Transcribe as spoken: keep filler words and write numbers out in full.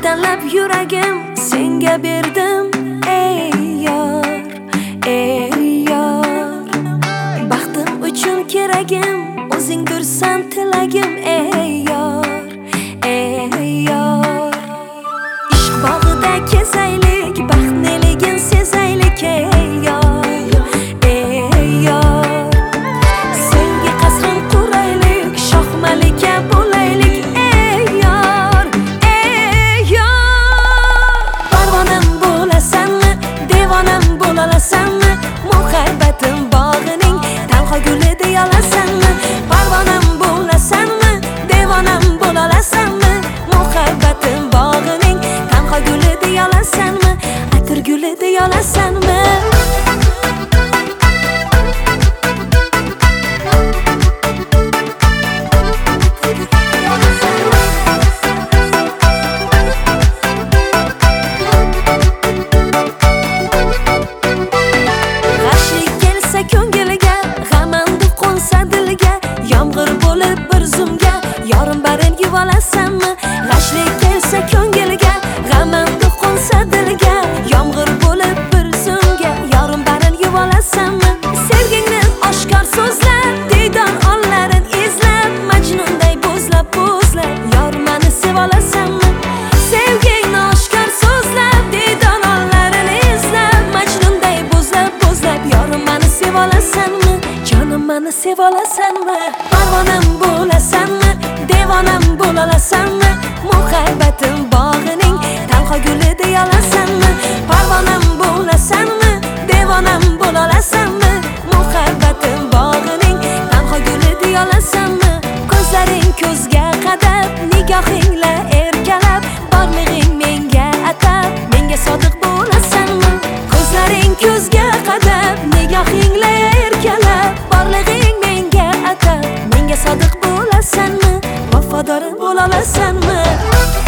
tanlab yuragim senga berdim ey yor, ey yor. Baxtim uchun keragim o'zingdirsan tilagim ey yor, ey yor. Ishq bog'ida kezaylik, baxtliligin sezaylik ey yor, ey yor. Sevgi qasrin quraylik, shoh malika bo'laylik ey yor, ey yor. Parvonam bo'lasanmi, devonam bo'lalasanmi, muhabbatim bog'ining tanho guli deyolasanmi? Parvonam bo'lasanmi, devonam bo'lalasanmi, muhabbatim bog'ining tanho guli deyolasanmi, atir guli deyolasanmi? G'ashlik kelsa ko'ngilga, g'amandi qo'nsa dilga, yomg'ir bo'lib bir zumga yorim barin yuvolasanmi? G'ashlik kelsa ko'ngilga, g'amandi qo'nsa dilga, yomg'ir bo'lib bir zumga yorim barin yuvolasanmi? Sevgingni oshkor so'zlab, diydor onlarin izlab, majnunday bo'zlab bo'zlab yor meni sevolasanmi? Sevgingni oshkor so'zlab, diydor onlarin izlab, majnunday bo'zlab bo'zlab yor meni sevolasanmi? Jonim meni sevolasanmi? Parvonam bo'lasanmi, devonam bo'lalasanmi, muhabbatim bog'ining tanho guli deyolasanmi? Parvonam bo'lasanmi, devonam bo'lalasanmi, muhabbatim bog'ining tanho guli deyolasanmi? Ko'zlaring ko'zga qadab, nigohingla erkalab, borlig'ing menga atab, menga sodiq bo'lasanmi? Ko'zlaring ko'zga qadab, nigohingla erkalab, borlig'ing menga atab, menga sodiq bo'lasanmi, vafodorim bo'lolasanmi?